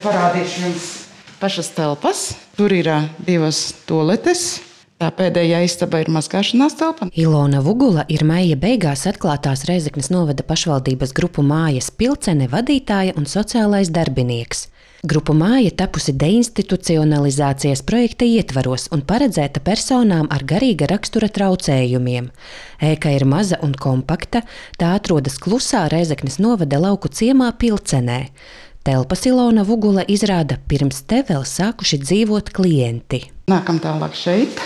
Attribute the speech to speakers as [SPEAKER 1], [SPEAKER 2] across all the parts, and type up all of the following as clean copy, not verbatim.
[SPEAKER 1] Parādīšu jums pašas telpas. Tur ir 2 toaletes. Tā pēdējā istaba ir mazgāšanās telpa.
[SPEAKER 2] Ilona Vugula ir maija beigās atklātās Rēzeknes novada pašvaldības grupu mājas Pilcene vadītāja un sociālais darbinieks. Grupu māja tapusi deinstitucionalizācijas projekta ietvaros un paredzēta personām ar garīga rakstura traucējumiem. Ēka ir maza un kompakta, tā atrodas klusā Rēzeknes novada lauku ciemā Pilcenē. Telpas Ilona Vugula izrāda, pirms te vēl sākuši dzīvot klienti.
[SPEAKER 1] Nākam tālāk šeit.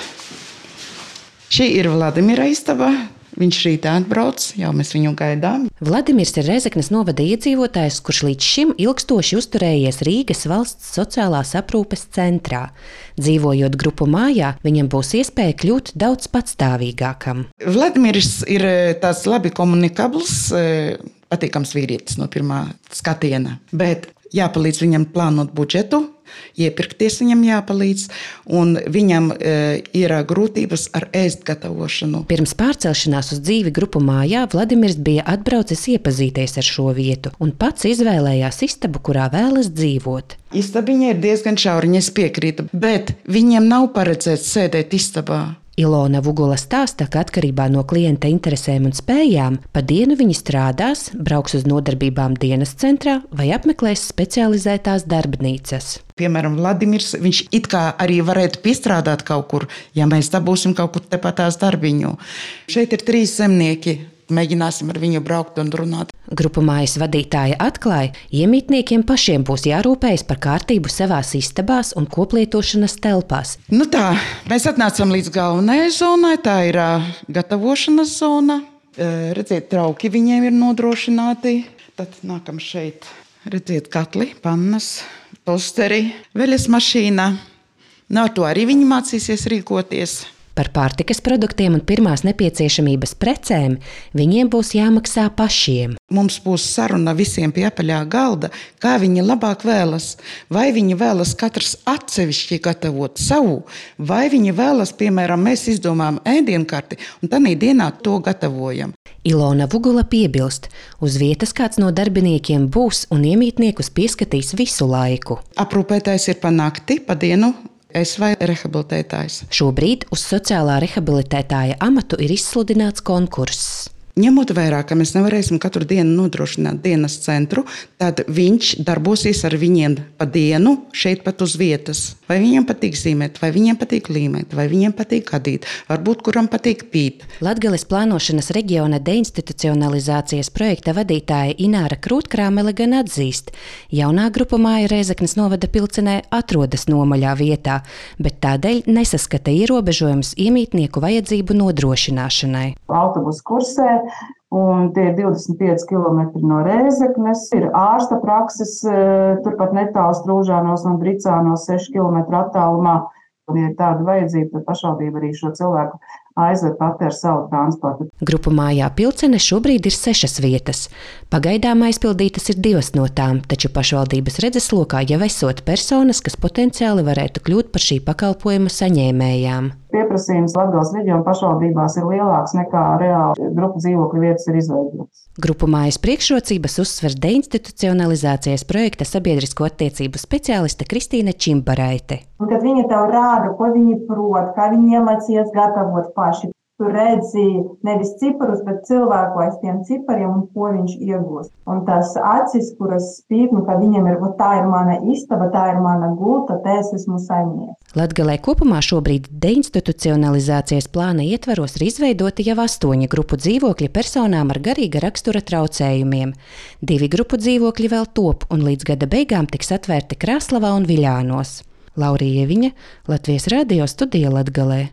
[SPEAKER 1] Šī ir Vladimira istaba. Viņš rītā atbrauc, jau mēs viņu gaidām.
[SPEAKER 2] Vladimirs ir Rēzeknes novada iedzīvotājs, kurš līdz šim ilgstoši uzturējies Rīgas valsts sociālās aprūpes centrā. Dzīvojot grupu mājā, viņam būs iespēja kļūt daudz patstāvīgākam.
[SPEAKER 1] Vladimirs ir tāds labi komunikabls, patīkams vīrietis no pirmā skatiena, bet jāpalīdz viņam plānot budžetu. Iepirkties viņam jāpalīdz, un viņam ir grūtības ar ēst gatavošanu.
[SPEAKER 2] Pirms pārcelšanās uz dzīvi grupu mājā Vladimirs bija atbraucis iepazīties ar šo vietu un pats izvēlējās istabu, kurā vēlas dzīvot.
[SPEAKER 1] Istabiņa ir diezgan šauriņa, es piekrītu, bet viņiem nav paredzēts sēdēt istabā.
[SPEAKER 2] Ilona Vugula stāsta, ka atkarībā no klienta interesēm un spējām, pa dienu viņi strādās, brauks uz nodarbībām dienas centrā vai apmeklēs specializētās darbnīcas.
[SPEAKER 1] Piemēram, Vladimirs, viņš it kā arī varētu piestrādāt kaut kur, ja mēs dabūsim kaut kur tepatās darbiņu. Šeit ir 3 zemnieki. Mēģināsim ar viņu braukt un runāt.
[SPEAKER 2] Grupu mājas vadītāja atklāja, iemītniekiem pašiem būs jārūpējas par kārtību savās istabās un koplietošanas telpās.
[SPEAKER 1] Tā, mēs atnācam līdz galvenajai zonai, tā ir gatavošanas zona. Redziet, trauki viņiem ir nodrošināti. Tad nākam šeit. Redziet, katli, pannas, tosteri, veļas mašīna. Ar to arī viņi mācīsies rīkoties.
[SPEAKER 2] Par pārtikas produktiem un pirmās nepieciešamības precēm viņiem būs jāmaksā pašiem.
[SPEAKER 1] Mums būs saruna visiem pie apaļā galda, kā viņi labāk vēlas. Vai viņi vēlas katrs atsevišķi gatavot savu, vai viņi vēlas, piemēram, mēs izdomājam ēdienkarti un tādā dienā to gatavojam.
[SPEAKER 2] Ilona Vugula piebilst, uz vietas kāds no darbiniekiem būs un iemītniekus pieskatīs visu laiku.
[SPEAKER 1] Aprūpētājs ir pa nakti, pa dienu. Es vai rehabilitētājs.
[SPEAKER 2] Šobrīd uz sociālā rehabilitētāja amatu ir izsludināts konkurss.
[SPEAKER 1] Ņemot vērā, ka mēs nevarēsim katru dienu nodrošināt dienas centru, tad viņš darbosies ar viņiem pa dienu šeit pat uz vietas. Vai viņiem patīk zīmēt, vai viņiem patīk līmēt, vai viņiem patīk adīt, varbūt kuram patīk pīt.
[SPEAKER 2] Latgales plānošanas reģiona deinstitucionalizācijas projekta vadītāja Ināra Krūtkrāmele gan atzīst, jaunā grupu māja Rēzeknes novada Pilcenē atrodas nomaļā vietā, bet tādēļ nesaskata ierobežojumus iemītnieku vajadzību nodrošināšanai.
[SPEAKER 3] Autobusu kursē, un tie ir 25 km no Rēzeknes. Ir ārsta prakses, turpat netālu Strūžānos un Dricānos 6 km attālumā. Un, ja ir tāda vajadzība, tad pašvaldība arī šo cilvēku aizved pati ar savu transportu.
[SPEAKER 2] Grupu mājā Pilcene šobrīd ir 6 vietas. Pagaidām aizpildītas ir 2 no tām, taču pašvaldības redzeslokā jau esot personas, kas potenciāli varētu kļūt par šī pakalpojuma saņēmējām.
[SPEAKER 3] Pieprasījums Latgales reģiona pašvaldībās ir lielāks nekā reāli grupu dzīvokļu vietas ir izveidotas.
[SPEAKER 2] Grupu mājas priekšrocības uzsver deinstitucionalizācijas projekta sabiedrisko attiecību speciāliste Kristīne Čimbaraite.
[SPEAKER 4] Un, kad viņi tev rāda, ko viņi prot, kā viņi iemācījās gatavot paši, tu redzi nevis ciparus, bet cilvēku aiz tiem cipariem un ko viņš iegūst. Un tās acis, kuras spīd, ka viņiem ir, tā ir mana istaba, tā ir mana gulta, te es esmu saimnieks.
[SPEAKER 2] Latgalē kopumā šobrīd deinstitucionalizācijas plāna ietvaros ir izveidoti jau 8 grupu dzīvokļi personām ar garīga rakstura traucējumiem. 2 grupu dzīvokļi vēl top un līdz gada beigām tiks atvērti Krāslavā un Viļānos. Laurija Ieviņa, Latvijas radio studija Latgalē.